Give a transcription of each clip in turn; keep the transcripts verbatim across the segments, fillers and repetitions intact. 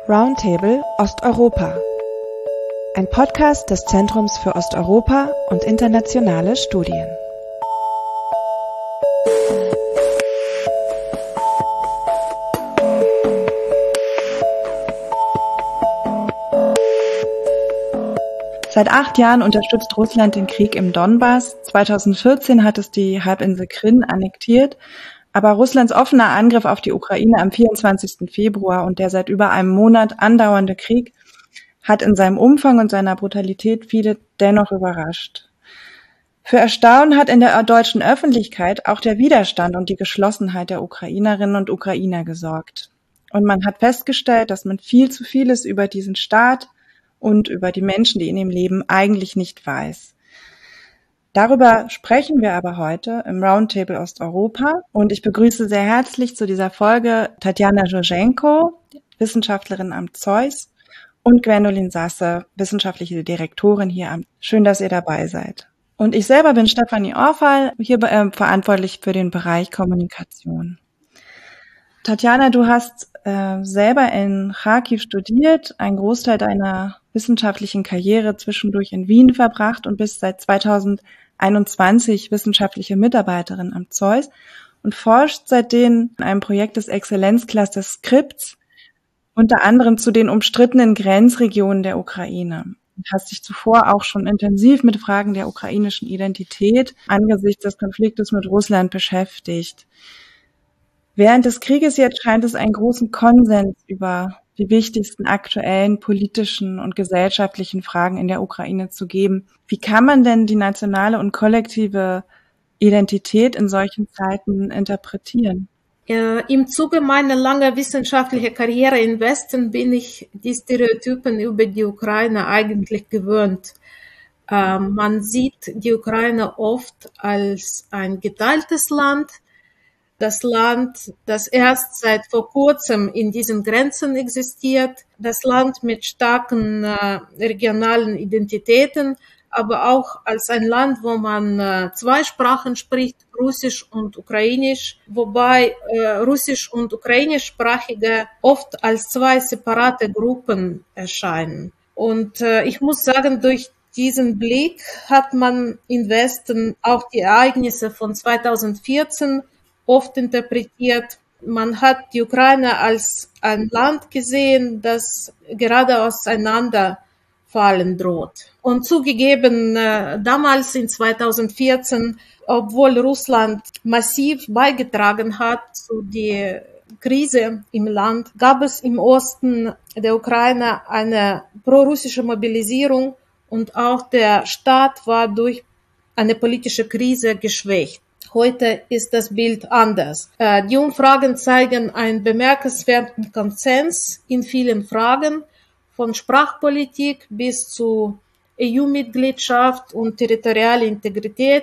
Roundtable Osteuropa. Ein Podcast des Zentrums für Osteuropa und internationale Studien. Seit acht Jahren unterstützt Russland den Krieg im Donbass. zweitausendvierzehn hat es die Halbinsel Krim annektiert. Aber Russlands offener Angriff auf die Ukraine am vierundzwanzigsten Februar und der seit über einem Monat andauernde Krieg hat in seinem Umfang und seiner Brutalität viele dennoch überrascht. Für Erstaunen hat in der deutschen Öffentlichkeit auch der Widerstand und die Geschlossenheit der Ukrainerinnen und Ukrainer gesorgt. Und man hat festgestellt, dass man viel zu vieles über diesen Staat und über die Menschen, die in ihm leben, eigentlich nicht weiß. Darüber sprechen wir aber heute im Roundtable Osteuropa und ich begrüße sehr herzlich zu dieser Folge Tatjana Jurschenko, Wissenschaftlerin am ZEUS, und Gwendolyn Sasse, wissenschaftliche Direktorin hier am. Schön, dass ihr dabei seid. Und ich selber bin Stefanie Orfall, hier äh, verantwortlich für den Bereich Kommunikation. Tatjana, du hast äh, selber in Charkiw studiert, einen Großteil deiner wissenschaftlichen Karriere zwischendurch in Wien verbracht und bist seit zweitausendeinundzwanzig wissenschaftliche Mitarbeiterin am ZEUS und forscht seitdem in einem Projekt des Exzellenzclusters Skripts, unter anderem zu den umstrittenen Grenzregionen der Ukraine. Du hast dich zuvor auch schon intensiv mit Fragen der ukrainischen Identität angesichts des Konfliktes mit Russland beschäftigt. Während des Krieges jetzt scheint es einen großen Konsens über die wichtigsten aktuellen politischen und gesellschaftlichen Fragen in der Ukraine zu geben. Wie kann man denn die nationale und kollektive Identität in solchen Zeiten interpretieren? Äh, Im Zuge meiner langen wissenschaftlichen Karriere im Westen bin ich die Stereotypen über die Ukraine eigentlich gewöhnt. Äh, man sieht die Ukraine oft als ein geteiltes Land, das Land, das erst seit vor kurzem in diesen Grenzen existiert, das Land mit starken äh, regionalen Identitäten, aber auch als ein Land, wo man äh, zwei Sprachen spricht, Russisch und Ukrainisch, wobei äh, Russisch- und Ukrainischsprachige oft als zwei separate Gruppen erscheinen. Und äh, ich muss sagen, durch diesen Blick hat man im Westen auch die Ereignisse von zweitausendvierzehn oft interpretiert. Man hat die Ukraine als ein Land gesehen, das gerade auseinanderfallen droht. Und zugegeben, damals in zweitausendvierzehn, obwohl Russland massiv beigetragen hat zu der Krise im Land, gab es im Osten der Ukraine eine prorussische Mobilisierung und auch der Staat war durch eine politische Krise geschwächt. Heute ist das Bild anders. Die Umfragen zeigen einen bemerkenswerten Konsens in vielen Fragen, von Sprachpolitik bis zu E U-Mitgliedschaft und territoriale Integrität.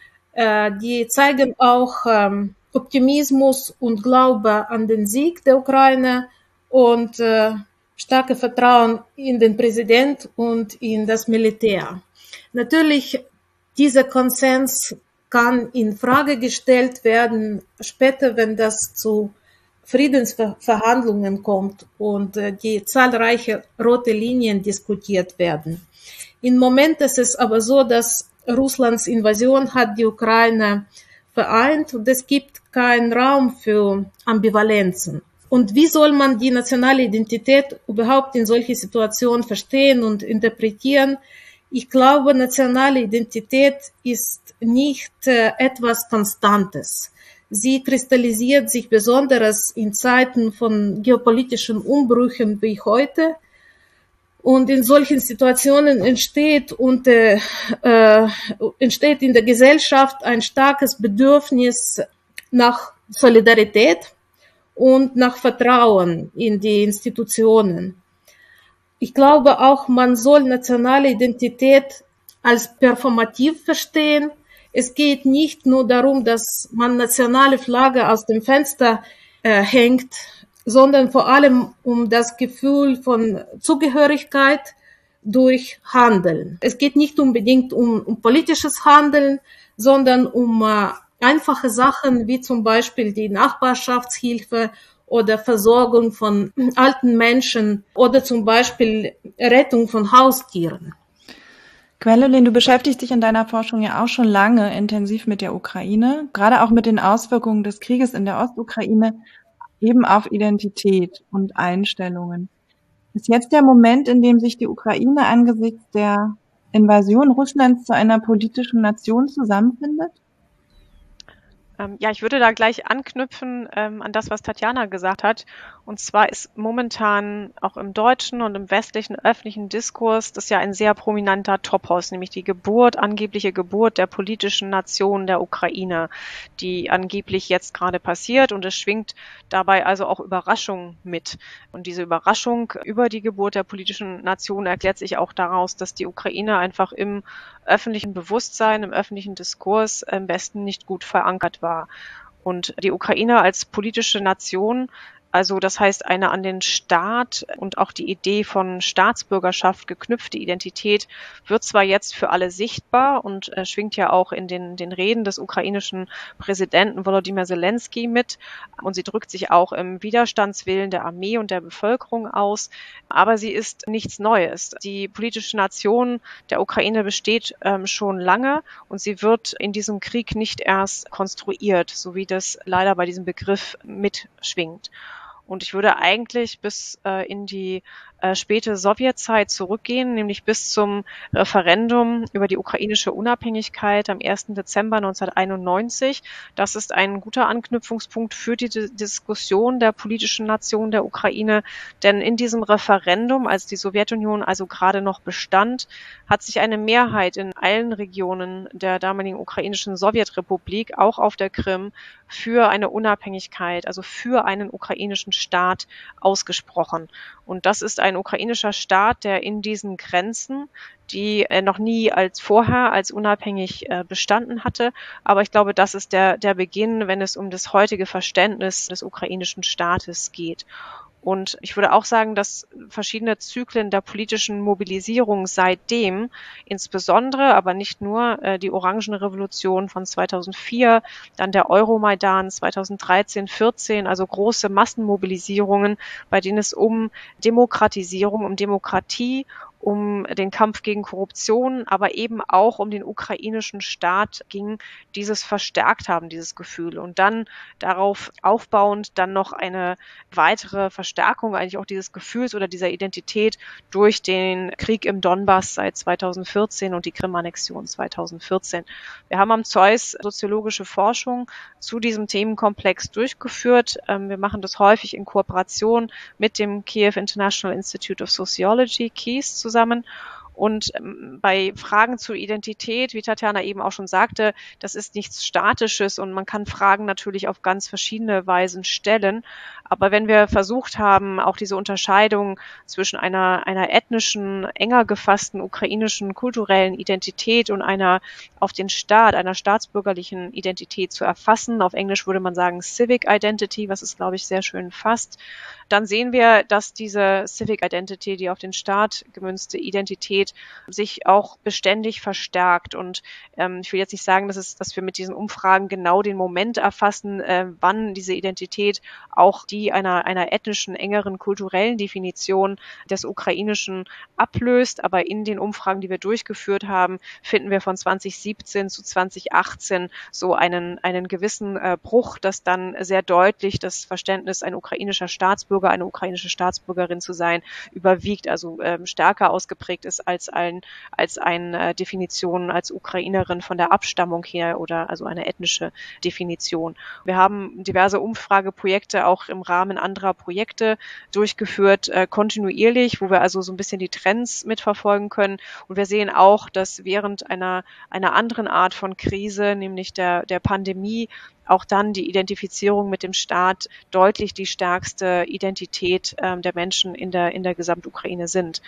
Die zeigen auch Optimismus und Glaube an den Sieg der Ukraine und starke Vertrauen in den Präsidenten und in das Militär. Natürlich, dieser Konsens kann in Frage gestellt werden, später, wenn das zu Friedensverhandlungen kommt und die zahlreichen rote Linien diskutiert werden. Im Moment ist es aber so, dass Russlands Invasion hat die Ukraine vereint und es gibt keinen Raum für Ambivalenzen. Und wie soll man die nationale Identität überhaupt in solche Situationen verstehen und interpretieren? Ich glaube, nationale Identität ist nicht äh, etwas Konstantes. Sie kristallisiert sich besonders in Zeiten von geopolitischen Umbrüchen wie heute. Und in solchen Situationen entsteht, und, äh, äh, entsteht in der Gesellschaft ein starkes Bedürfnis nach Solidarität und nach Vertrauen in die Institutionen. Ich glaube auch, man soll nationale Identität als performativ verstehen. Es geht nicht nur darum, dass man nationale Flagge aus dem Fenster äh, hängt, sondern vor allem um das Gefühl von Zugehörigkeit durch Handeln. Es geht nicht unbedingt um, um politisches Handeln, sondern um äh, einfache Sachen wie zum Beispiel die Nachbarschaftshilfe oder Versorgung von alten Menschen oder zum Beispiel Rettung von Haustieren. Gwendolen, du beschäftigst dich in deiner Forschung ja auch schon lange intensiv mit der Ukraine, gerade auch mit den Auswirkungen des Krieges in der Ostukraine, eben auf Identität und Einstellungen. Ist jetzt der Moment, in dem sich die Ukraine angesichts der Invasion Russlands zu einer politischen Nation zusammenfindet? Ähm, ja, ich würde da gleich anknüpfen ähm, an das, was Tatjana gesagt hat. Und zwar ist momentan auch im deutschen und im westlichen öffentlichen Diskurs das ja ein sehr prominenter Topos, nämlich die Geburt, angebliche Geburt der politischen Nation der Ukraine, die angeblich jetzt gerade passiert. Und es schwingt dabei also auch Überraschung mit. Und diese Überraschung über die Geburt der politischen Nation erklärt sich auch daraus, dass die Ukraine einfach im öffentlichen Bewusstsein, im öffentlichen Diskurs im Westen nicht gut verankert war. Und die Ukraine als politische Nation, also das heißt eine an den Staat und auch die Idee von Staatsbürgerschaft geknüpfte Identität, wird zwar jetzt für alle sichtbar und äh, schwingt ja auch in den, den Reden des ukrainischen Präsidenten Volodymyr Zelensky mit und sie drückt sich auch im Widerstandswillen der Armee und der Bevölkerung aus, aber sie ist nichts Neues. Die politische Nation der Ukraine besteht ähm, schon lange und sie wird in diesem Krieg nicht erst konstruiert, so wie das leider bei diesem Begriff mitschwingt. Und ich würde eigentlich bis äh, in die äh, späte Sowjetzeit zurückgehen, nämlich bis zum Referendum über die ukrainische Unabhängigkeit am ersten Dezember neunzehnhunderteinundneunzig. Das ist ein guter Anknüpfungspunkt für die D- Diskussion der politischen Nation der Ukraine, denn in diesem Referendum, als die Sowjetunion also gerade noch bestand, hat sich eine Mehrheit in allen Regionen der damaligen ukrainischen Sowjetrepublik, auch auf der Krim, für eine Unabhängigkeit, also für einen ukrainischen Staat ausgesprochen. Und das ist ein ukrainischer Staat, der in diesen Grenzen, die er noch nie als vorher als unabhängig äh, bestanden hatte. Aber ich glaube, das ist der, der Beginn, wenn es um das heutige Verständnis des ukrainischen Staates geht. Und ich würde auch sagen, dass verschiedene Zyklen der politischen Mobilisierung seitdem, insbesondere, aber nicht nur, äh, die Orangenrevolution von zweitausendvier, dann der Euromaidan zweitausenddreizehn, vierzehn, also große Massenmobilisierungen, bei denen es um Demokratisierung, um Demokratie, um den Kampf gegen Korruption, aber eben auch um den ukrainischen Staat ging, dieses verstärkt haben, dieses Gefühl. Und dann darauf aufbauend dann noch eine weitere Verstärkung eigentlich auch dieses Gefühls oder dieser Identität durch den Krieg im Donbass seit zweitausendvierzehn und die Krim-Annexion zweitausendvierzehn. Wir haben am Z E U S soziologische Forschung zu diesem Themenkomplex durchgeführt. Wir machen das häufig in Kooperation mit dem Kiev International Institute of Sociology, K I S, zusammen. zusammen. Und ähm, bei Fragen zur Identität, wie Tatjana eben auch schon sagte, das ist nichts Statisches und man kann Fragen natürlich auf ganz verschiedene Weisen stellen. Aber wenn wir versucht haben, auch diese Unterscheidung zwischen einer, einer ethnischen, enger gefassten ukrainischen kulturellen Identität und einer auf den Staat, einer staatsbürgerlichen Identität zu erfassen, auf Englisch würde man sagen Civic Identity, was es, glaube ich, sehr schön fasst, dann sehen wir, dass diese Civic Identity, die auf den Staat gemünzte Identität, sich auch beständig verstärkt. Und ähm, ich will jetzt nicht sagen, dass, es, dass wir mit diesen Umfragen genau den Moment erfassen, äh, wann diese Identität auch die einer, einer ethnischen, engeren kulturellen Definition des Ukrainischen ablöst. Aber in den Umfragen, die wir durchgeführt haben, finden wir von zweitausendsiebzehn zu zweitausendachtzehn so einen, einen gewissen äh, Bruch, dass dann sehr deutlich das Verständnis, ein ukrainischer Staatsbürger, eine ukrainische Staatsbürgerin zu sein, überwiegt, also ähm, stärker ausgeprägt ist als ein, als eine äh, Definition als Ukrainerin von der Abstammung her oder also eine ethnische Definition. Wir haben diverse Umfrageprojekte auch im Rahmen anderer Projekte durchgeführt, äh, kontinuierlich, wo wir also so ein bisschen die Trends mitverfolgen können. Und wir sehen auch, dass während einer, einer anderen Art von Krise, nämlich der, der Pandemie, auch dann die Identifizierung mit dem Staat deutlich die stärkste Identität ähm, der Menschen in der, in der Gesamtukraine sind.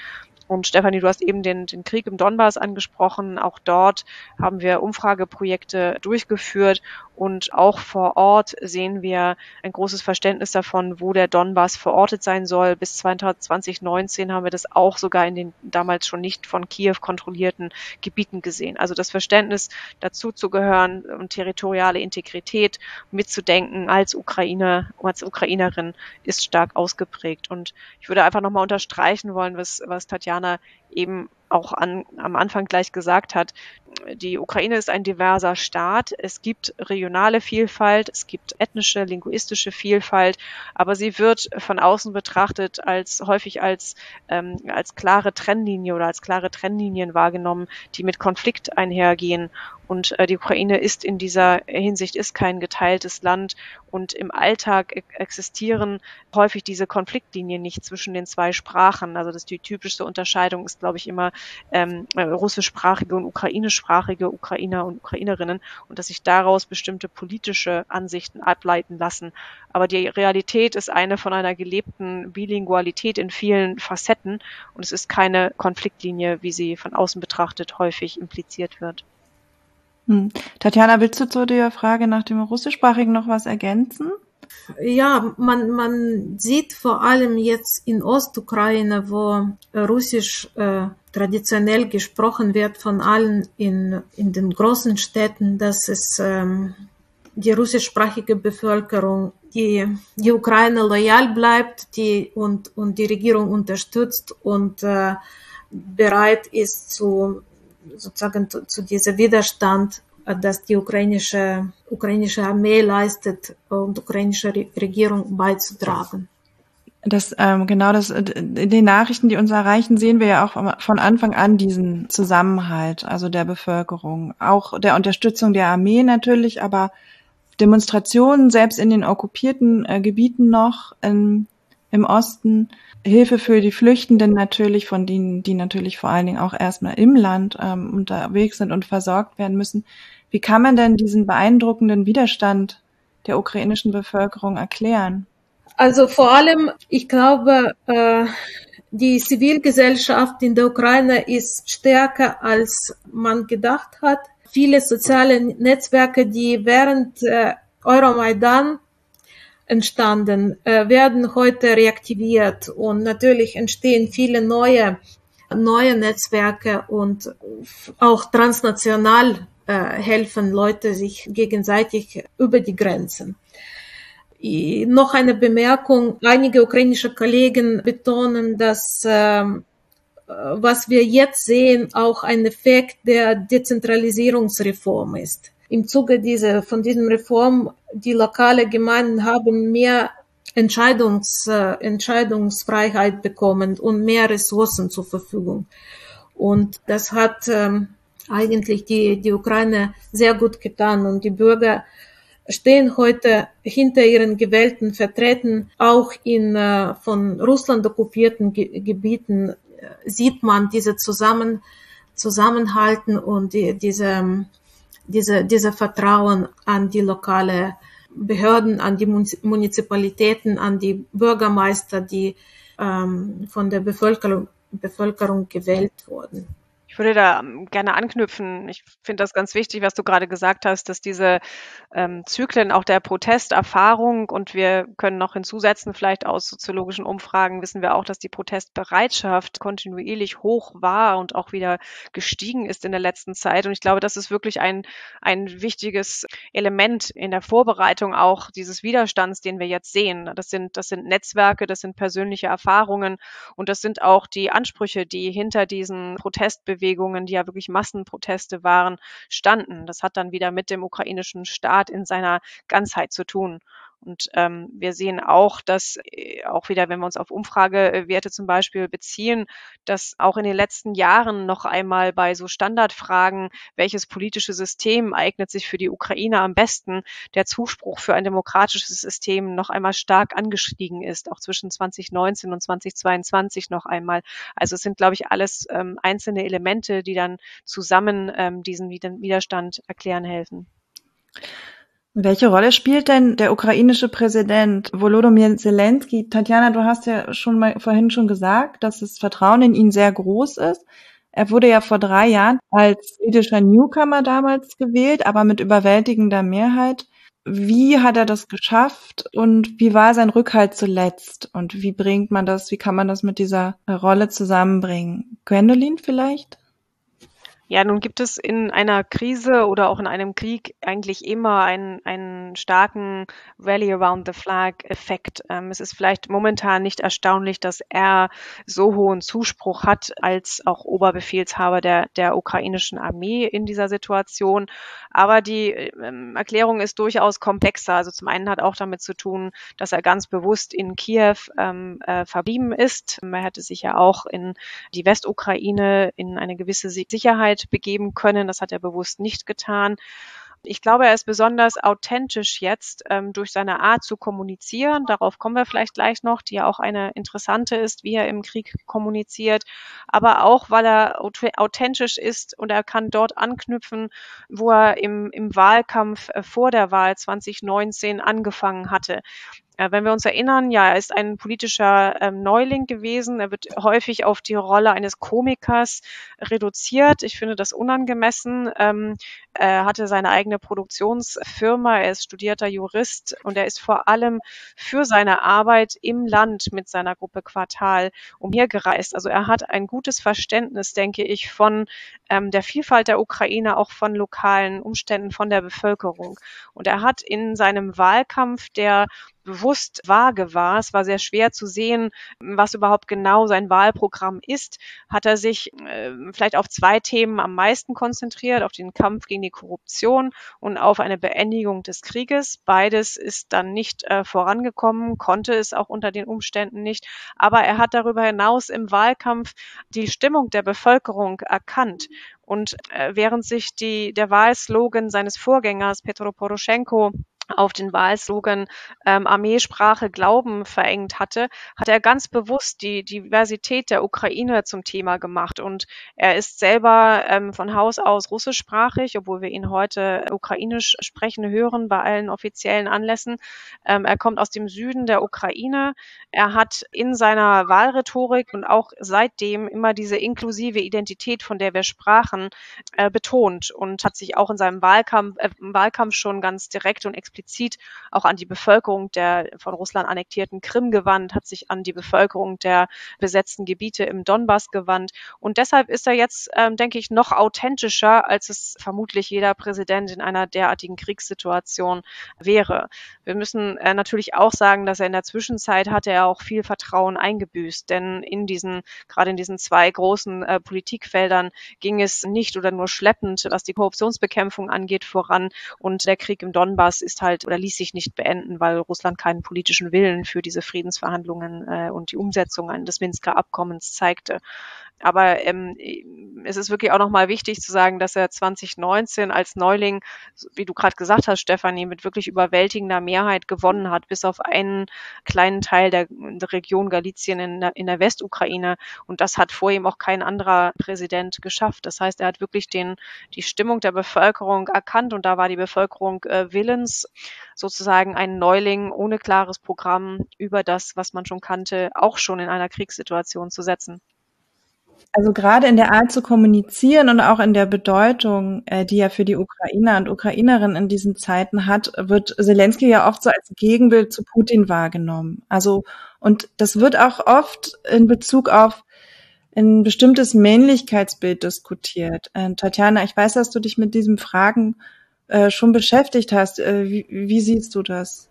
Und Stefanie, du hast eben den, den Krieg im Donbass angesprochen. Auch dort haben wir Umfrageprojekte durchgeführt und auch vor Ort sehen wir ein großes Verständnis davon, wo der Donbass verortet sein soll. Bis zwanzig neunzehn haben wir das auch sogar in den damals schon nicht von Kiew kontrollierten Gebieten gesehen. Also das Verständnis, dazu zu gehören und territoriale Integrität mitzudenken als Ukrainer, als Ukrainerin ist stark ausgeprägt. Und ich würde einfach nochmal unterstreichen wollen, was, was Tatjana eben auch an, am Anfang gleich gesagt hat. Die Ukraine ist ein diverser Staat. Es gibt regionale Vielfalt, es gibt ethnische, linguistische Vielfalt, aber sie wird von außen betrachtet als häufig als, ähm, als klare Trennlinie oder als klare Trennlinien wahrgenommen, die mit Konflikt einhergehen. Und äh, die Ukraine ist in dieser Hinsicht ist kein geteiltes Land und im Alltag existieren häufig diese Konfliktlinien nicht zwischen den zwei Sprachen. Also das die typischste Unterscheidung ist, glaube ich, immer ähm, russischsprachige und ukrainischsprachige Ukrainer und Ukrainerinnen und dass sich daraus bestimmte politische Ansichten ableiten lassen. Aber die Realität ist eine von einer gelebten Bilingualität in vielen Facetten und es ist keine Konfliktlinie, wie sie von außen betrachtet häufig impliziert wird. Hm. Tatjana, willst du zu der Frage nach dem Russischsprachigen noch was ergänzen? Ja, man, man sieht vor allem jetzt in Ostukraine, wo Russisch äh, traditionell gesprochen wird von allen in, in den großen Städten, dass es ähm, die russischsprachige Bevölkerung, die die Ukraine loyal bleibt, die und, und die Regierung unterstützt und äh, bereit ist zu sozusagen zu, zu diesem Widerstand, dass die ukrainische, ukrainische Armee leistet und ukrainische Regierung beizutragen. Das, ähm, genau das, in den Nachrichten, die uns erreichen, sehen wir ja auch von Anfang an diesen Zusammenhalt, also der Bevölkerung, auch der Unterstützung der Armee natürlich, aber Demonstrationen selbst in den okkupierten äh, Gebieten noch in, im Osten, Hilfe für die Flüchtenden natürlich, von denen, die natürlich vor allen Dingen auch erstmal im Land ähm, unterwegs sind und versorgt werden müssen. Wie kann man denn diesen beeindruckenden Widerstand der ukrainischen Bevölkerung erklären? Also vor allem, ich glaube, äh, die Zivilgesellschaft in der Ukraine ist stärker, als man gedacht hat. Viele soziale Netzwerke, die während äh, Euromaidan entstanden, äh, werden heute reaktiviert und natürlich entstehen viele neue, neue Netzwerke und auch transnational äh, helfen Leute sich gegenseitig über die Grenzen. I, noch eine Bemerkung. Einige ukrainische Kollegen betonen, dass äh, was wir jetzt sehen, auch ein Effekt der Dezentralisierungsreform ist. Im Zuge dieser, von diesem Reform, die lokale Gemeinden haben mehr Entscheidungs, äh, Entscheidungsfreiheit bekommen und mehr Ressourcen zur Verfügung. Und das hat ähm, eigentlich die, die Ukraine sehr gut getan. Und die Bürger stehen heute hinter ihren gewählten Vertretern. Auch in äh, von Russland okkupierten Ge- Gebieten äh, sieht man diese Zusammen, Zusammenhalten und die, diese Diese, diese Vertrauen an die lokale Behörden, an die Munizipalitäten, an die Bürgermeister, die ähm, von der Bevölkerung, Bevölkerung gewählt wurden. Ich würde da gerne anknüpfen. Ich finde das ganz wichtig, was du gerade gesagt hast, dass diese ähm, Zyklen auch der Protestenerfahrung und wir können noch hinzusetzen, vielleicht aus soziologischen Umfragen wissen wir auch, dass die Protestbereitschaft kontinuierlich hoch war und auch wieder gestiegen ist in der letzten Zeit. Und ich glaube, das ist wirklich ein, ein wichtiges Element in der Vorbereitung auch dieses Widerstands, den wir jetzt sehen. Das sind, das sind Netzwerke, das sind persönliche Erfahrungen und das sind auch die Ansprüche, die hinter diesen Protestbewegungen, die ja wirklich Massenproteste waren, standen. Das hat dann wieder mit dem ukrainischen Staat in seiner Ganzheit zu tun. Und ähm, wir sehen auch, dass äh, auch wieder, wenn wir uns auf Umfragewerte zum Beispiel beziehen, dass auch in den letzten Jahren noch einmal bei so Standardfragen, welches politische System eignet sich für die Ukraine am besten, der Zuspruch für ein demokratisches System noch einmal stark angestiegen ist, auch zwischen zwanzig neunzehn und zwanzig zweiundzwanzig noch einmal. Also es sind, glaube ich, alles ähm, einzelne Elemente, die dann zusammen ähm, diesen Widerstand erklären helfen. Welche Rolle spielt denn der ukrainische Präsident Volodymyr Zelensky? Tatjana, du hast ja schon mal vorhin schon gesagt, dass das Vertrauen in ihn sehr groß ist. Er wurde ja vor drei Jahren als jüdischer Newcomer damals gewählt, aber mit überwältigender Mehrheit. Wie hat er das geschafft und wie war sein Rückhalt zuletzt? Und wie bringt man das, wie kann man das mit dieser Rolle zusammenbringen? Gwendolyn vielleicht? Ja, nun gibt es in einer Krise oder auch in einem Krieg eigentlich immer einen, einen starken Rally around the flag Effekt. Ähm, es ist vielleicht momentan nicht erstaunlich, dass er so hohen Zuspruch hat als auch Oberbefehlshaber der, der ukrainischen Armee in dieser Situation. Aber die ähm, Erklärung ist durchaus komplexer. Also zum einen hat auch damit zu tun, dass er ganz bewusst in Kiew ähm, äh, verblieben ist. Er hätte sich ja auch in die Westukraine in eine gewisse Sicherheit begeben können. Das hat er bewusst nicht getan. Ich glaube, er ist besonders authentisch jetzt ähm, durch seine Art zu kommunizieren. Darauf kommen wir vielleicht gleich noch, die ja auch eine interessante ist, wie er im Krieg kommuniziert. Aber auch, weil er authentisch ist und er kann dort anknüpfen, wo er im, im Wahlkampf äh, vor der Wahl zwanzig neunzehn angefangen hatte. Wenn wir uns erinnern, ja, er ist ein politischer ähm, Neuling gewesen. Er wird häufig auf die Rolle eines Komikers reduziert. Ich finde das unangemessen. Ähm, er hatte seine eigene Produktionsfirma. Er ist studierter Jurist und er ist vor allem für seine Arbeit im Land mit seiner Gruppe Quartal umhergereist. Also er hat ein gutes Verständnis, denke ich, von ähm, der Vielfalt der Ukraine, auch von lokalen Umständen, von der Bevölkerung. Und er hat in seinem Wahlkampf, der bewusst vage war, es war sehr schwer zu sehen, was überhaupt genau sein Wahlprogramm ist, hat er sich äh, vielleicht auf zwei Themen am meisten konzentriert, auf den Kampf gegen die Korruption und auf eine Beendigung des Krieges. Beides ist dann nicht äh, vorangekommen, konnte es auch unter den Umständen nicht, aber er hat darüber hinaus im Wahlkampf die Stimmung der Bevölkerung erkannt. Und äh, während sich die, der Wahlslogan seines Vorgängers Petro Poroschenko auf den Wahlslogan ähm, Armee, Sprache, Glauben verengt hatte, hat er ganz bewusst die Diversität der Ukraine zum Thema gemacht. Und er ist selber ähm, von Haus aus russischsprachig, obwohl wir ihn heute ukrainisch sprechen hören bei allen offiziellen Anlässen. Ähm, er kommt aus dem Süden der Ukraine. Er hat in seiner Wahlrhetorik und auch seitdem immer diese inklusive Identität, von der wir sprachen, äh, betont und hat sich auch in seinem Wahlkampf, äh, Wahlkampf schon ganz direkt und explizit auch an die Bevölkerung der von Russland annektierten Krim gewandt, hat sich an die Bevölkerung der besetzten Gebiete im Donbass gewandt. Und deshalb ist er jetzt, ähm, denke ich, noch authentischer, als es vermutlich jeder Präsident in einer derartigen Kriegssituation wäre. Wir müssen äh, natürlich auch sagen, dass er in der Zwischenzeit hatte er auch viel Vertrauen eingebüßt, denn in diesen, gerade in diesen zwei großen äh, Politikfeldern ging es nicht oder nur schleppend, was die Korruptionsbekämpfung angeht, voran. Und der Krieg im Donbass ist halt oder ließ sich nicht beenden, weil Russland keinen politischen Willen für diese Friedensverhandlungen äh, und die Umsetzung des Minsker Abkommens zeigte. Aber ähm, es ist wirklich auch nochmal wichtig zu sagen, dass er zwanzig neunzehn als Neuling, wie du gerade gesagt hast, Stefanie, mit wirklich überwältigender Mehrheit gewonnen hat, bis auf einen kleinen Teil der, der Region Galizien in der, in der Westukraine. Und das hat vor ihm auch kein anderer Präsident geschafft. Das heißt, er hat wirklich den, die Stimmung der Bevölkerung erkannt und da war die Bevölkerung äh, willens, sozusagen einen Neuling ohne klares Programm über das, was man schon kannte, auch schon in einer Kriegssituation zu setzen. Also gerade in der Art zu kommunizieren und auch in der Bedeutung, äh, die er für die Ukrainer und Ukrainerinnen in diesen Zeiten hat, wird Zelensky ja oft so als Gegenbild zu Putin wahrgenommen. Also, und das wird auch oft in Bezug auf ein bestimmtes Männlichkeitsbild diskutiert. Äh, Tatjana, ich weiß, dass du dich mit diesen Fragen äh, schon beschäftigt hast. Äh, wie, wie siehst du das?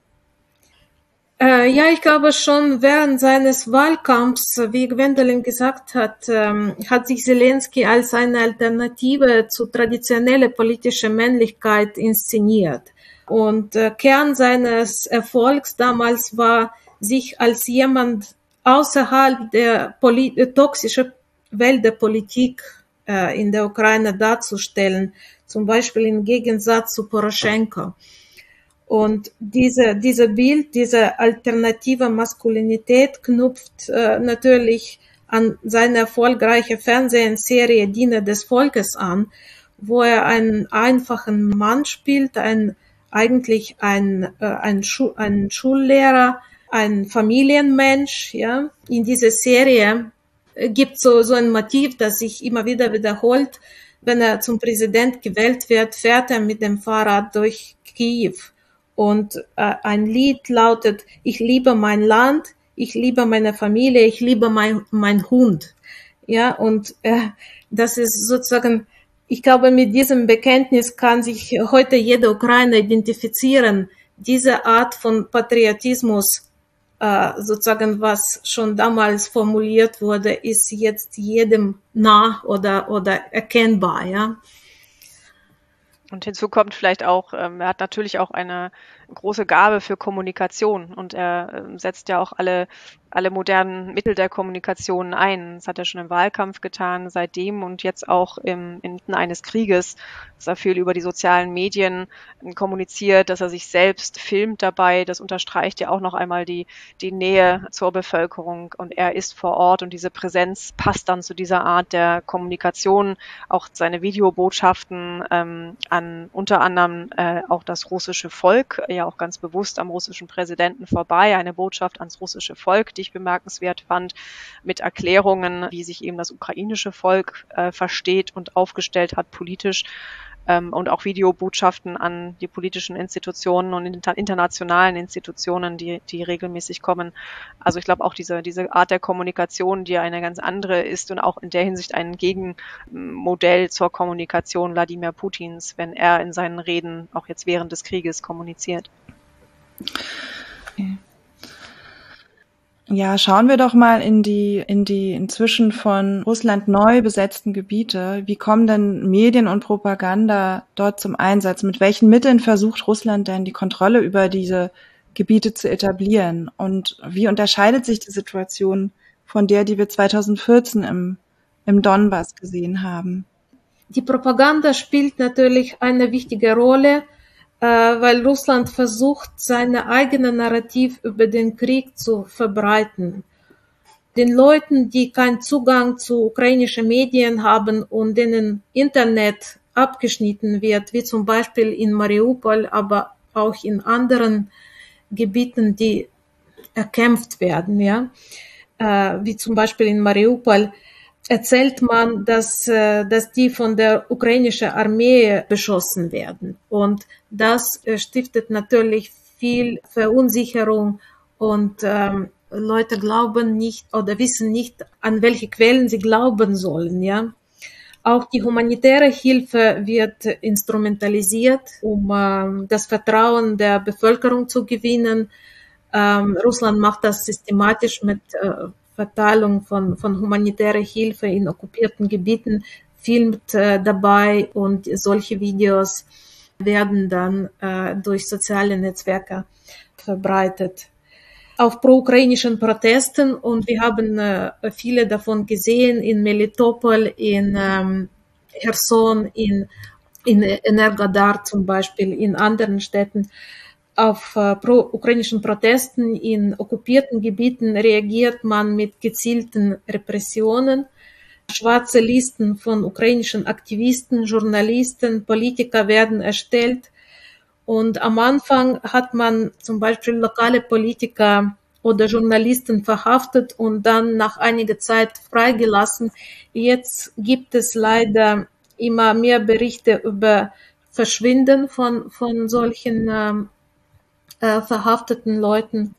Äh, ja, ich glaube schon während seines Wahlkampfs, wie Gwendolyn gesagt hat, ähm, hat sich Zelensky als eine Alternative zu traditioneller politischer Männlichkeit inszeniert. Und äh, Kern seines Erfolgs damals war, sich als jemand außerhalb der Poli- äh, toxischen Welt der Politik äh, in der Ukraine darzustellen, zum Beispiel im Gegensatz zu Poroschenko. Und diese, diese Bild, diese alternative Maskulinität knüpft äh, natürlich an seine erfolgreiche Fernsehserie Diener des Volkes an, wo er einen einfachen Mann spielt, einen eigentlich ein, äh, ein, Schu- ein Schullehrer, ein Familienmensch, ja. In dieser Serie äh, gibt so, so ein Motiv, das sich immer wieder wiederholt. Wenn er zum Präsident gewählt wird, fährt er mit dem Fahrrad durch Kiew. Und äh, ein Lied lautet, ich liebe mein Land, ich liebe meine Familie, ich liebe mein, mein Hund. Ja, und äh, das ist sozusagen, ich glaube, mit diesem Bekenntnis kann sich heute jeder Ukrainer identifizieren. Diese Art von Patriotismus, äh, sozusagen, was schon damals formuliert wurde, ist jetzt jedem nah oder, oder erkennbar, ja. Und hinzu kommt vielleicht auch, ähm, er hat natürlich auch eine große Gabe für Kommunikation und er ähm, setzt ja auch alle, alle modernen Mittel der Kommunikation ein. Das hat er schon im Wahlkampf getan, seitdem und jetzt auch im, inmitten eines Krieges, dass er viel über die sozialen Medien kommuniziert, dass er sich selbst filmt dabei. Das unterstreicht ja auch noch einmal die, die Nähe zur Bevölkerung und er ist vor Ort und diese Präsenz passt dann zu dieser Art der Kommunikation, auch seine Videobotschaften ähm, an unter anderem äh, auch das russische Volk, ja auch ganz bewusst am russischen Präsidenten vorbei, eine Botschaft ans russische Volk, die ich bemerkenswert fand, mit Erklärungen, wie sich eben das ukrainische Volk äh, versteht und aufgestellt hat politisch. Ähm, und auch Videobotschaften an die politischen Institutionen und inter- internationalen Institutionen, die, die regelmäßig kommen. Also ich glaube auch diese, diese Art der Kommunikation, die eine ganz andere ist und auch in der Hinsicht ein Gegenmodell zur Kommunikation Wladimir Putins, wenn er in seinen Reden auch jetzt während des Krieges kommuniziert. Okay. Ja, schauen wir doch mal in die, in die inzwischen von Russland neu besetzten Gebiete. Wie kommen denn Medien und Propaganda dort zum Einsatz? Mit welchen Mitteln versucht Russland denn die Kontrolle über diese Gebiete zu etablieren? Und wie unterscheidet sich die Situation von der, die wir zweitausendvierzehn im, im Donbass gesehen haben? Die Propaganda spielt natürlich eine wichtige Rolle, weil Russland versucht, seine eigene Narrativ über den Krieg zu verbreiten. Den Leuten, die keinen Zugang zu ukrainischen Medien haben und denen Internet abgeschnitten wird, wie zum Beispiel in Mariupol, aber auch in anderen Gebieten, die erkämpft werden, ja, wie zum Beispiel in Mariupol, erzählt man, dass, dass die von der ukrainischen Armee beschossen werden. Und das stiftet natürlich viel Verunsicherung und ähm, Leute glauben nicht oder wissen nicht, an welche Quellen sie glauben sollen, ja. Auch die humanitäre Hilfe wird instrumentalisiert, um ähm, das Vertrauen der Bevölkerung zu gewinnen. Ähm, Russland macht das systematisch mit äh, Verteilung von, von humanitärer Hilfe in okkupierten Gebieten, filmt äh, dabei und solche Videos werden dann äh, durch soziale Netzwerke verbreitet. Auf pro-ukrainischen Protesten und wir haben äh, viele davon gesehen in Melitopol, in ähm, Cherson, in, in Energodar zum Beispiel, in anderen Städten. Auf äh, pro-ukrainischen Protesten in okkupierten Gebieten reagiert man mit gezielten Repressionen. Schwarze Listen von ukrainischen Aktivisten, Journalisten, Politiker werden erstellt. Und am Anfang hat man zum Beispiel lokale Politiker oder Journalisten verhaftet und dann nach einiger Zeit freigelassen. Jetzt gibt es leider immer mehr Berichte über Verschwinden von, von solchen ähm, äh, verhafteten Leuten.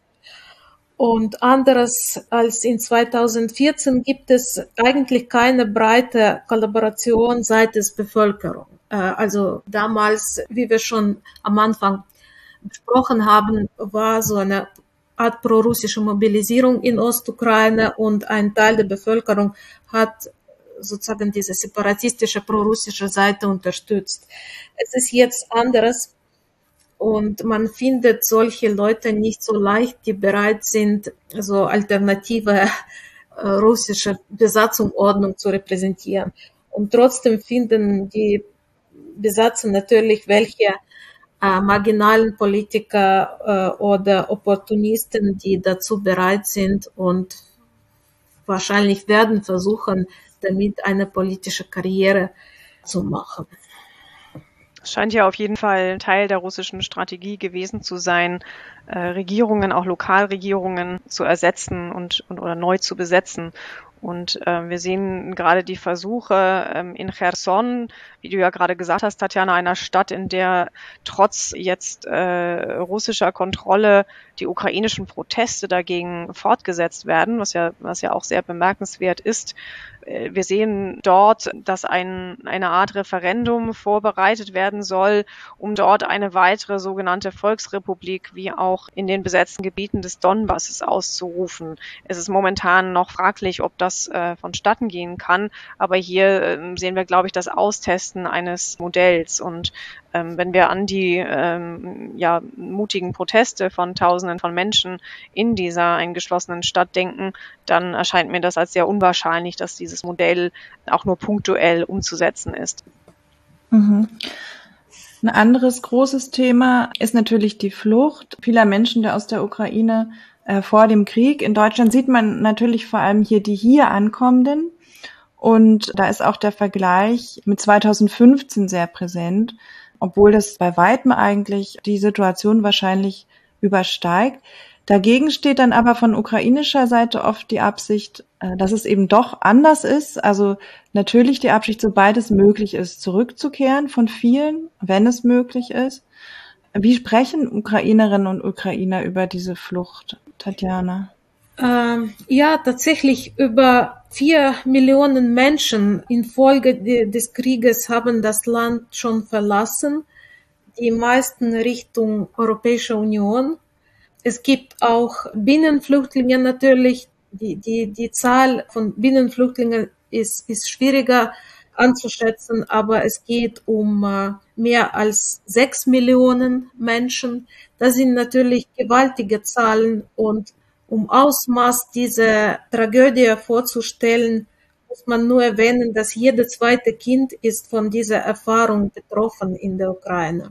Und anderes als in zweitausendvierzehn gibt es eigentlich keine breite Kollaboration seitens Bevölkerung. Äh, also damals, wie wir schon am Anfang besprochen haben, war so eine Art pro-russische Mobilisierung in Ostukraine und ein Teil der Bevölkerung hat sozusagen diese separatistische pro-russische Seite unterstützt. Es ist jetzt anderes. Und man findet solche Leute nicht so leicht, die bereit sind, so alternative äh, russische Besatzungsordnung zu repräsentieren. Und trotzdem finden die Besatzer natürlich welche äh, marginalen Politiker äh, oder Opportunisten, die dazu bereit sind und wahrscheinlich werden versuchen, damit eine politische Karriere zu machen. Es scheint ja auf jeden Fall Teil der russischen Strategie gewesen zu sein, äh, Regierungen, auch Lokalregierungen zu ersetzen und, und oder neu zu besetzen. Und äh, wir sehen gerade die Versuche ähm, in Cherson, wie du ja gerade gesagt hast, Tatjana, einer Stadt, in der trotz jetzt äh, russischer Kontrolle die ukrainischen Proteste dagegen fortgesetzt werden, was ja, was ja auch sehr bemerkenswert ist. Wir sehen dort, dass ein, eine Art Referendum vorbereitet werden soll, um dort eine weitere sogenannte Volksrepublik wie auch in den besetzten Gebieten des Donbasses auszurufen. Es ist momentan noch fraglich, ob das äh, vonstatten gehen kann, aber hier äh, sehen wir, glaube ich, das Austesten eines Modells. Und ähm, wenn wir an die ähm, ja, mutigen Proteste von Tausenden von Menschen in dieser eingeschlossenen Stadt denken, dann erscheint mir das als sehr unwahrscheinlich, dass dieses Modell auch nur punktuell umzusetzen ist. Mhm. Ein anderes großes Thema ist natürlich die Flucht vieler Menschen aus der Ukraine äh, vor dem Krieg. In Deutschland sieht man natürlich vor allem hier die hier Ankommenden. Und da ist auch der Vergleich mit zweitausendfünfzehn sehr präsent, obwohl das bei weitem eigentlich die Situation wahrscheinlich übersteigt. Dagegen steht dann aber von ukrainischer Seite oft die Absicht, dass es eben doch anders ist. Also natürlich die Absicht, sobald es möglich ist, zurückzukehren von vielen, wenn es möglich ist. Wie sprechen Ukrainerinnen und Ukrainer über diese Flucht, Tatjana? Ähm, ja, tatsächlich über vier Millionen Menschen infolge de- des Krieges haben das Land schon verlassen. Die meisten Richtung Europäische Union. Es gibt auch Binnenflüchtlinge natürlich. Die, die, die Zahl von Binnenflüchtlingen ist, ist schwieriger anzuschätzen, aber es geht um äh, mehr als sechs Millionen Menschen. Das sind natürlich gewaltige Zahlen und um Ausmaß dieser Tragödie vorzustellen, muss man nur erwähnen, dass jedes zweite Kind ist von dieser Erfahrung betroffen in der Ukraine.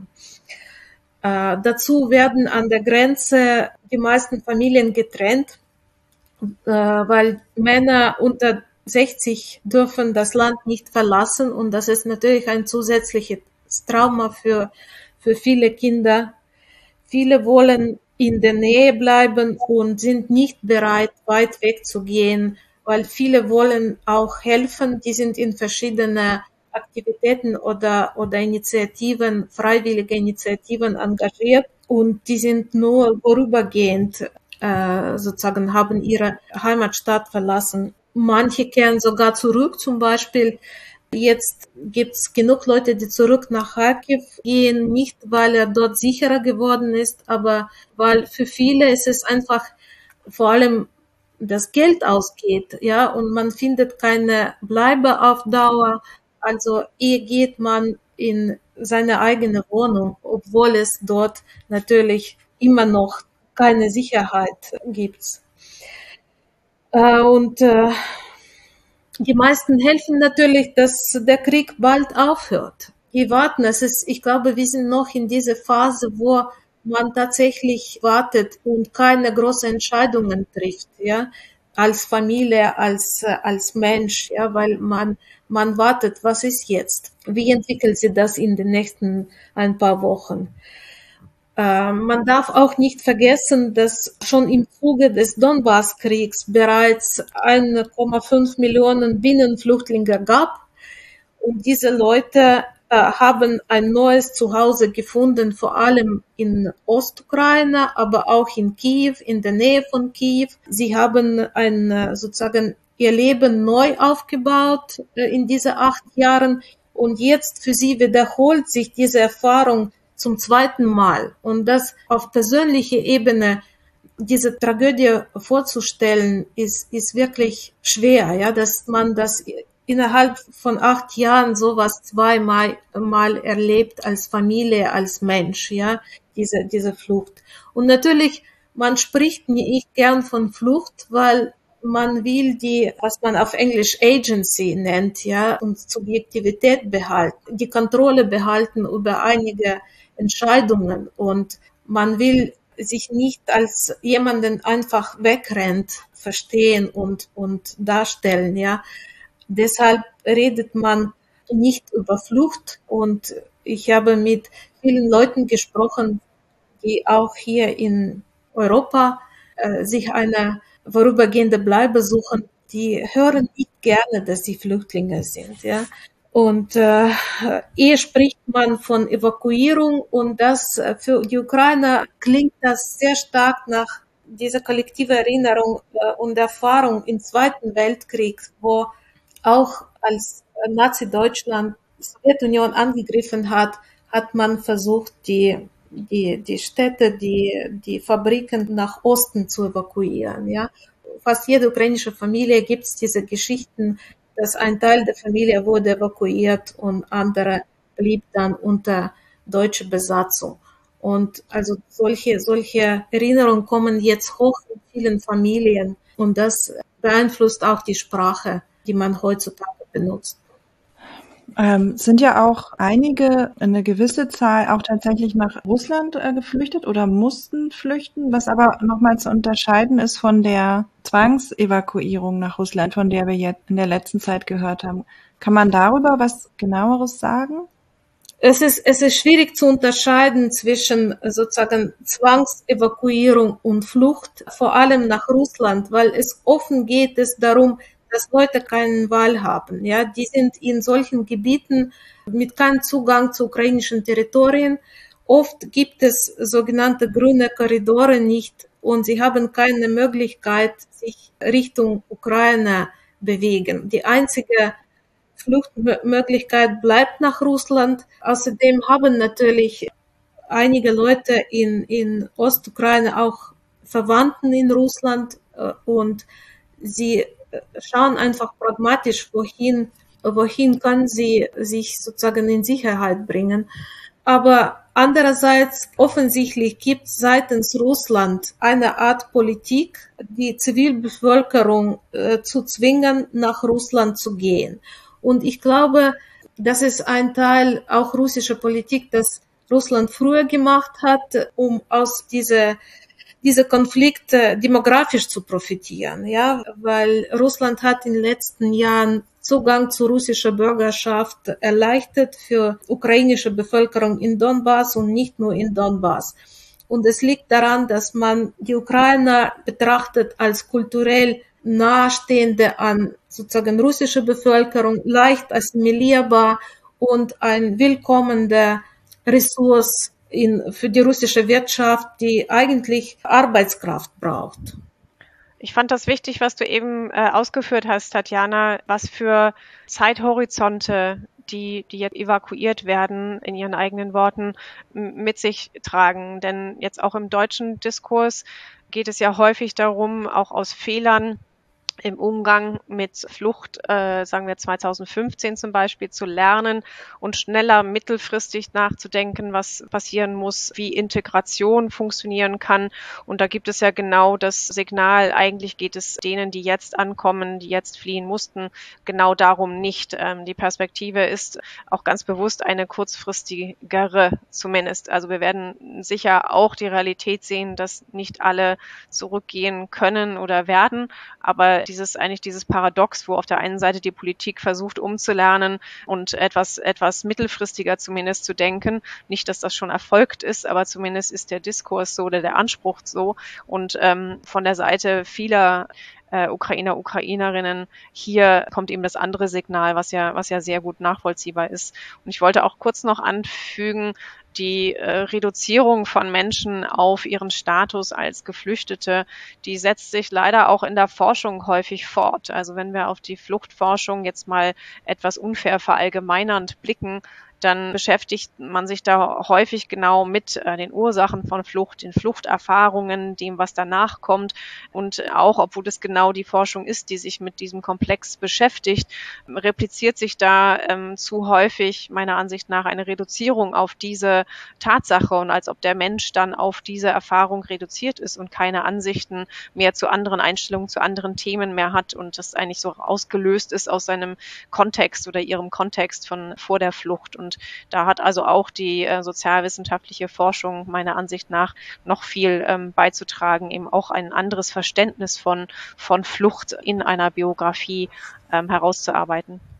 Äh, dazu werden an der Grenze die meisten Familien getrennt, äh, weil Männer unter sechzig dürfen das Land nicht verlassen und das ist natürlich ein zusätzliches Trauma für, für viele Kinder. Viele wollen in der Nähe bleiben und sind nicht bereit, weit wegzugehen, weil viele wollen auch helfen. Die sind in verschiedene Aktivitäten oder, oder Initiativen, freiwillige Initiativen engagiert und die sind nur vorübergehend äh, sozusagen haben ihre Heimatstadt verlassen. Manche kehren sogar zurück, zum Beispiel jetzt gibt's genug Leute, die zurück nach Kharkiv gehen, nicht weil er dort sicherer geworden ist, aber weil für viele ist es einfach vor allem das Geld ausgeht, ja, und man findet keine Bleibe auf Dauer. Also eher geht man in seine eigene Wohnung, obwohl es dort natürlich immer noch keine Sicherheit gibt. Äh, und äh, die meisten helfen natürlich, dass der Krieg bald aufhört. Die warten, es ist, ich glaube, wir sind noch in dieser Phase, wo man tatsächlich wartet und keine großen Entscheidungen trifft, ja, als Familie, als, als Mensch, ja, weil man, man wartet, was ist jetzt? Wie entwickelt sich das in den nächsten ein paar Wochen? Äh, man darf auch nicht vergessen, dass schon im Zuge des Donbass-Kriegs bereits eins Komma fünf Millionen Binnenflüchtlinge gab und diese Leute äh, haben ein neues Zuhause gefunden, vor allem in Ostukraine, aber auch in Kiew, in der Nähe von Kiew. Sie haben ein sozusagen ihr Leben neu aufgebaut äh, in diesen acht Jahren und jetzt für sie wiederholt sich diese Erfahrung zum zweiten Mal. Und das auf persönlicher Ebene, diese Tragödie vorzustellen, ist, ist wirklich schwer, ja, dass man das innerhalb von acht Jahren sowas zweimal mal erlebt als Familie, als Mensch, ja, diese, diese Flucht. Und natürlich, man spricht nicht gern von Flucht, weil man will die, was man auf Englisch Agency nennt, ja, und Subjektivität behalten, die Kontrolle behalten über einige Entscheidungen und man will sich nicht als jemanden einfach wegrennt verstehen und, und darstellen, ja. Deshalb redet man nicht über Flucht und ich habe mit vielen Leuten gesprochen, die auch hier in Europa äh, sich eine vorübergehende Bleibe suchen. Die hören nicht gerne, dass sie Flüchtlinge sind. Ja? Und äh, eher spricht man von Evakuierung und das äh, für die Ukrainer klingt das sehr stark nach dieser kollektiven Erinnerung äh, und Erfahrung im Zweiten Weltkrieg, wo auch als Nazi-Deutschland die Sowjetunion angegriffen hat, hat man versucht, die, die, die Städte, die, die Fabriken nach Osten zu evakuieren. Ja? Fast jede ukrainische Familie gibt es diese Geschichten, dass ein Teil der Familie wurde evakuiert und andere blieb dann unter deutscher Besatzung. Und also solche, solche Erinnerungen kommen jetzt hoch in vielen Familien und das beeinflusst auch die Sprache, die man heutzutage benutzt. Ähm, sind ja auch einige, eine gewisse Zahl auch tatsächlich nach Russland äh, geflüchtet oder mussten flüchten, was aber nochmal zu unterscheiden ist von der Zwangsevakuierung nach Russland, von der wir jetzt in der letzten Zeit gehört haben. Kann man darüber was Genaueres sagen? Es ist, es ist schwierig zu unterscheiden zwischen sozusagen Zwangsevakuierung und Flucht, vor allem nach Russland, weil es offen geht es darum, dass Leute keinen Wahl haben. Ja, die sind in solchen Gebieten mit keinem Zugang zu ukrainischen Territorien. Oft gibt es sogenannte grüne Korridore nicht und sie haben keine Möglichkeit, sich Richtung Ukraine bewegen. Die einzige Fluchtmöglichkeit bleibt nach Russland. Außerdem haben natürlich einige Leute in, in Ostukraine auch Verwandten in Russland und sie schauen einfach pragmatisch, wohin, wohin können sie sich sozusagen in Sicherheit bringen. Aber andererseits offensichtlich gibt es seitens Russland eine Art Politik, die Zivilbevölkerung äh, zu zwingen, nach Russland zu gehen. Und ich glaube, das ist ein Teil auch russischer Politik, das Russland früher gemacht hat, um aus dieser diese Konflikte demografisch zu profitieren, ja, weil Russland hat in den letzten Jahren Zugang zu russischer Bürgerschaft erleichtert für ukrainische Bevölkerung in Donbass und nicht nur in Donbass. Und es liegt daran, dass man die Ukrainer betrachtet als kulturell nahestehende an sozusagen russische Bevölkerung, leicht assimilierbar und ein willkommender Ressource in, für die russische Wirtschaft, die eigentlich Arbeitskraft braucht. Ich fand das wichtig, was du eben äh, ausgeführt hast, Tatjana, was für Zeithorizonte die, die jetzt evakuiert werden, in ihren eigenen Worten, mit sich tragen. Denn jetzt auch im deutschen Diskurs geht es ja häufig darum, auch aus Fehlern im Umgang mit Flucht, äh, sagen wir zweitausendfünfzehn zum Beispiel, zu lernen und schneller mittelfristig nachzudenken, was passieren muss, wie Integration funktionieren kann. Und da gibt es ja genau das Signal, eigentlich geht es denen, die jetzt ankommen, die jetzt fliehen mussten, genau darum nicht. Ähm, die Perspektive ist auch ganz bewusst eine kurzfristigere zumindest. Also wir werden sicher auch die Realität sehen, dass nicht alle zurückgehen können oder werden, aber dieses eigentlich dieses Paradox, wo auf der einen Seite die Politik versucht umzulernen und etwas etwas mittelfristiger zumindest zu denken. Nicht, dass das schon erfolgt ist, aber zumindest ist der Diskurs so oder der Anspruch so. Und ähm, von der Seite vieler äh, Ukrainer, Ukrainerinnen hier kommt eben das andere Signal, was ja was ja sehr gut nachvollziehbar ist. Und ich wollte auch kurz noch anfügen, die äh, Reduzierung von Menschen auf ihren Status als Geflüchtete, die setzt sich leider auch in der Forschung häufig fort. Also wenn wir auf die Fluchtforschung jetzt mal etwas unfair verallgemeinernd blicken, dann beschäftigt man sich da häufig genau mit äh, den Ursachen von Flucht, den Fluchterfahrungen, dem, was danach kommt. Und auch, obwohl es genau die Forschung ist, die sich mit diesem Komplex beschäftigt, repliziert sich da ähm, zu häufig meiner Ansicht nach eine Reduzierung auf diese Tatsache und als ob der Mensch dann auf diese Erfahrung reduziert ist und keine Ansichten mehr zu anderen Einstellungen, zu anderen Themen mehr hat und das eigentlich so ausgelöst ist aus seinem Kontext oder ihrem Kontext von vor der Flucht. Und Und da hat also auch die äh, sozialwissenschaftliche Forschung meiner Ansicht nach noch viel ähm, beizutragen, eben auch ein anderes Verständnis von, von Flucht in einer Biografie ähm, herauszuarbeiten.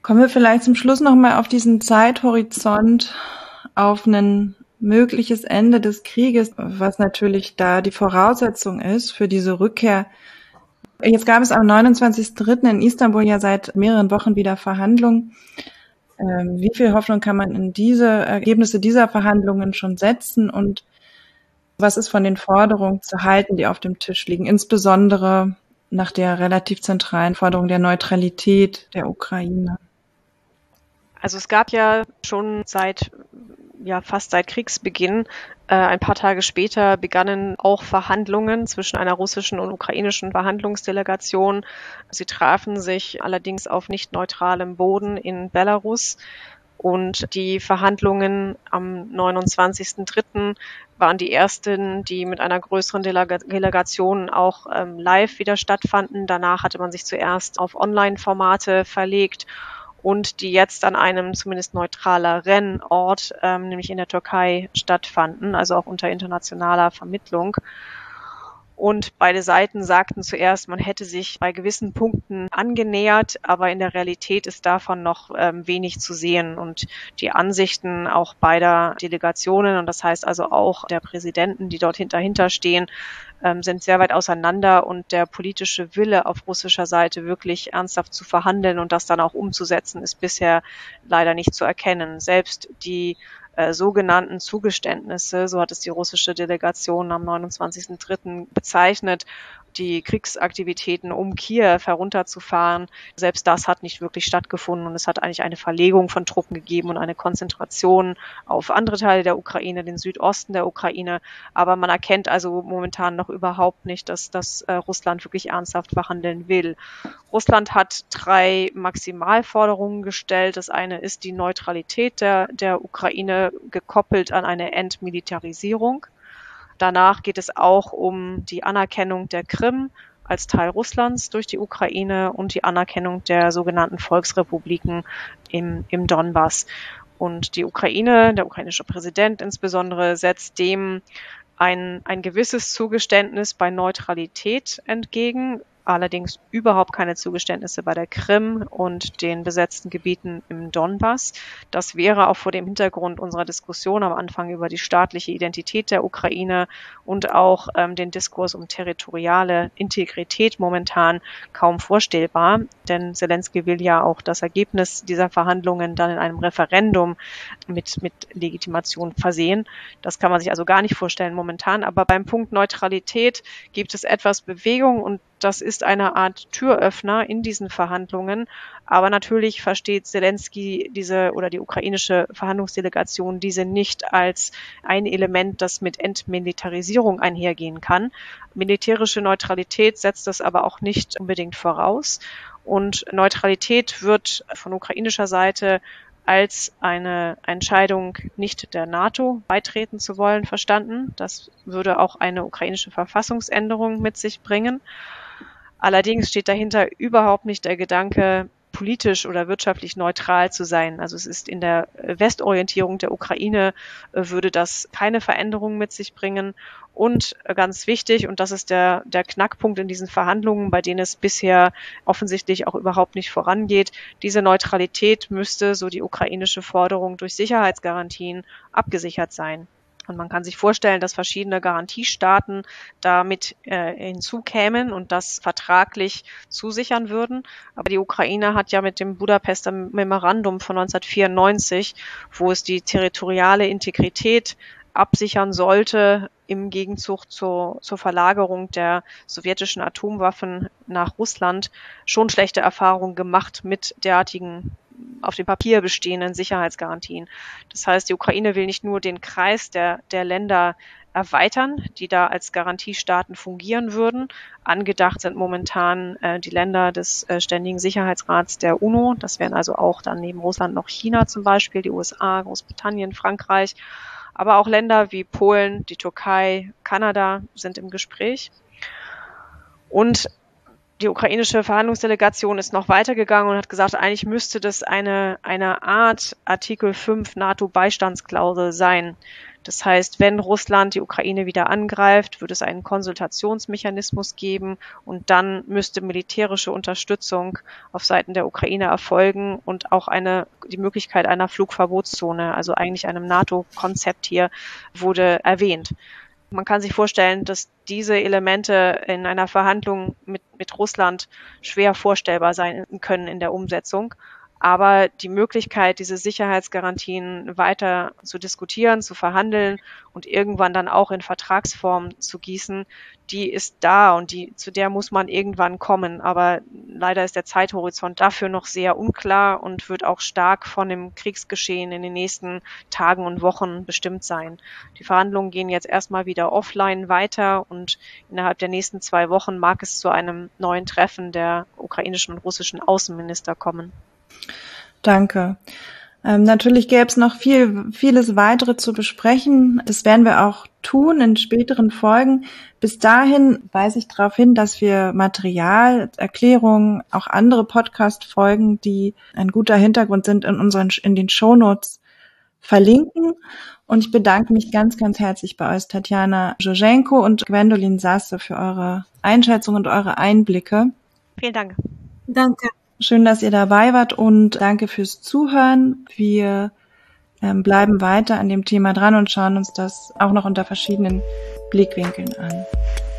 Kommen wir vielleicht zum Schluss nochmal auf diesen Zeithorizont, auf ein mögliches Ende des Krieges, was natürlich da die Voraussetzung ist für diese Rückkehr. Jetzt gab es am neunundzwanzigsten dritten in Istanbul ja seit mehreren Wochen wieder Verhandlungen. Ähm, wie viel Hoffnung kann man in diese Ergebnisse dieser Verhandlungen schon setzen und was ist von den Forderungen zu halten, die auf dem Tisch liegen, insbesondere nach der relativ zentralen Forderung der Neutralität der Ukraine? Also es gab ja schon seit, ja fast seit Kriegsbeginn, äh, ein paar Tage später begannen auch Verhandlungen zwischen einer russischen und ukrainischen Verhandlungsdelegation. Sie trafen sich allerdings auf nicht neutralem Boden in Belarus. Und die Verhandlungen am neunundzwanzigsten dritten waren die ersten, die mit einer größeren Delega- Delegation auch ähm, live wieder stattfanden. Danach hatte man sich zuerst auf Online-Formate verlegt und die jetzt an einem zumindest neutraleren Ort, ähm, nämlich in der Türkei, stattfanden, also auch unter internationaler Vermittlung. Und beide Seiten sagten zuerst, man hätte sich bei gewissen Punkten angenähert, aber in der Realität ist davon noch ähm, wenig zu sehen. Und die Ansichten auch beider Delegationen, und das heißt also auch der Präsidenten, die dort dahinter stehen, ähm, sind sehr weit auseinander. Und der politische Wille auf russischer Seite, wirklich ernsthaft zu verhandeln und das dann auch umzusetzen, ist bisher leider nicht zu erkennen. Selbst die Äh, sogenannten Zugeständnisse, so hat es die russische Delegation am neunundzwanzigsten dritten bezeichnet, die Kriegsaktivitäten um Kiew herunterzufahren. Selbst das hat nicht wirklich stattgefunden und es hat eigentlich eine Verlegung von Truppen gegeben und eine Konzentration auf andere Teile der Ukraine, den Südosten der Ukraine. Aber man erkennt also momentan noch überhaupt nicht, dass, dass äh, Russland wirklich ernsthaft verhandeln will. Russland hat drei Maximalforderungen gestellt. Das eine ist die Neutralität der, der Ukraine, gekoppelt an eine Entmilitarisierung. Danach geht es auch um die Anerkennung der Krim als Teil Russlands durch die Ukraine und die Anerkennung der sogenannten Volksrepubliken im, im Donbass. Und die Ukraine, der ukrainische Präsident insbesondere, setzt dem ein, ein gewisses Zugeständnis bei Neutralität entgegen, allerdings überhaupt keine Zugeständnisse bei der Krim und den besetzten Gebieten im Donbass. Das wäre auch vor dem Hintergrund unserer Diskussion am Anfang über die staatliche Identität der Ukraine und auch ähm, den Diskurs um territoriale Integrität momentan kaum vorstellbar. Denn Zelensky will ja auch das Ergebnis dieser Verhandlungen dann in einem Referendum mit, mit Legitimation versehen. Das kann man sich also gar nicht vorstellen momentan. Aber beim Punkt Neutralität gibt es etwas Bewegung und das ist eine Art Türöffner in diesen Verhandlungen. Aber natürlich versteht Zelensky diese oder die ukrainische Verhandlungsdelegation diese nicht als ein Element, das mit Entmilitarisierung einhergehen kann. Militärische Neutralität setzt das aber auch nicht unbedingt voraus. Und Neutralität wird von ukrainischer Seite als eine Entscheidung, nicht der NATO beitreten zu wollen, verstanden. Das würde auch eine ukrainische Verfassungsänderung mit sich bringen. Allerdings steht dahinter überhaupt nicht der Gedanke, politisch oder wirtschaftlich neutral zu sein. Also es ist in der Westorientierung der Ukraine, würde das keine Veränderung mit sich bringen. Und ganz wichtig, und das ist der, der Knackpunkt in diesen Verhandlungen, bei denen es bisher offensichtlich auch überhaupt nicht vorangeht, diese Neutralität müsste, so die ukrainische Forderung, durch Sicherheitsgarantien abgesichert sein. Und man kann sich vorstellen, dass verschiedene Garantiestaaten damit äh, hinzukämen und das vertraglich zusichern würden. Aber die Ukraine hat ja mit dem Budapester Memorandum von neunzehnhundertvierundneunzig, wo es die territoriale Integrität absichern sollte, im Gegenzug zur, zur Verlagerung der sowjetischen Atomwaffen nach Russland, schon schlechte Erfahrungen gemacht mit derartigen auf dem Papier bestehenden Sicherheitsgarantien. Das heißt, die Ukraine will nicht nur den Kreis der, der Länder erweitern, die da als Garantiestaaten fungieren würden. Angedacht sind momentan äh, die Länder des äh, Ständigen Sicherheitsrats der UNO. Das wären also auch dann neben Russland noch China zum Beispiel, die U S A, Großbritannien, Frankreich. Aber auch Länder wie Polen, die Türkei, Kanada sind im Gespräch. Und die ukrainische Verhandlungsdelegation ist noch weitergegangen und hat gesagt, eigentlich müsste das eine, eine Art Artikel fünf NATO-Beistandsklausel sein. Das heißt, wenn Russland die Ukraine wieder angreift, wird es einen Konsultationsmechanismus geben und dann müsste militärische Unterstützung auf Seiten der Ukraine erfolgen und auch eine, die Möglichkeit einer Flugverbotszone, also eigentlich einem NATO-Konzept hier, wurde erwähnt. Man kann sich vorstellen, dass diese Elemente in einer Verhandlung mit, mit Russland schwer vorstellbar sein können in der Umsetzung. Aber die Möglichkeit, diese Sicherheitsgarantien weiter zu diskutieren, zu verhandeln und irgendwann dann auch in Vertragsform zu gießen, die ist da und die, zu der muss man irgendwann kommen. Aber leider ist der Zeithorizont dafür noch sehr unklar und wird auch stark von dem Kriegsgeschehen in den nächsten Tagen und Wochen bestimmt sein. Die Verhandlungen gehen jetzt erstmal wieder offline weiter und innerhalb der nächsten zwei Wochen mag es zu einem neuen Treffen der ukrainischen und russischen Außenminister kommen. Danke. Ähm, natürlich gäbe es noch viel, vieles weitere zu besprechen. Das werden wir auch tun in späteren Folgen. Bis dahin weise ich darauf hin, dass wir Material, Erklärungen, auch andere Podcast-Folgen, die ein guter Hintergrund sind, in unseren, in den Shownotes verlinken. Und ich bedanke mich ganz, ganz herzlich bei euch, Tatjana Joschenko und Gwendolin Sasse, für eure Einschätzung und eure Einblicke. Vielen Dank. Danke. Schön, dass ihr dabei wart und danke fürs Zuhören. Wir ähm, bleiben weiter an dem Thema dran und schauen uns das auch noch unter verschiedenen Blickwinkeln an.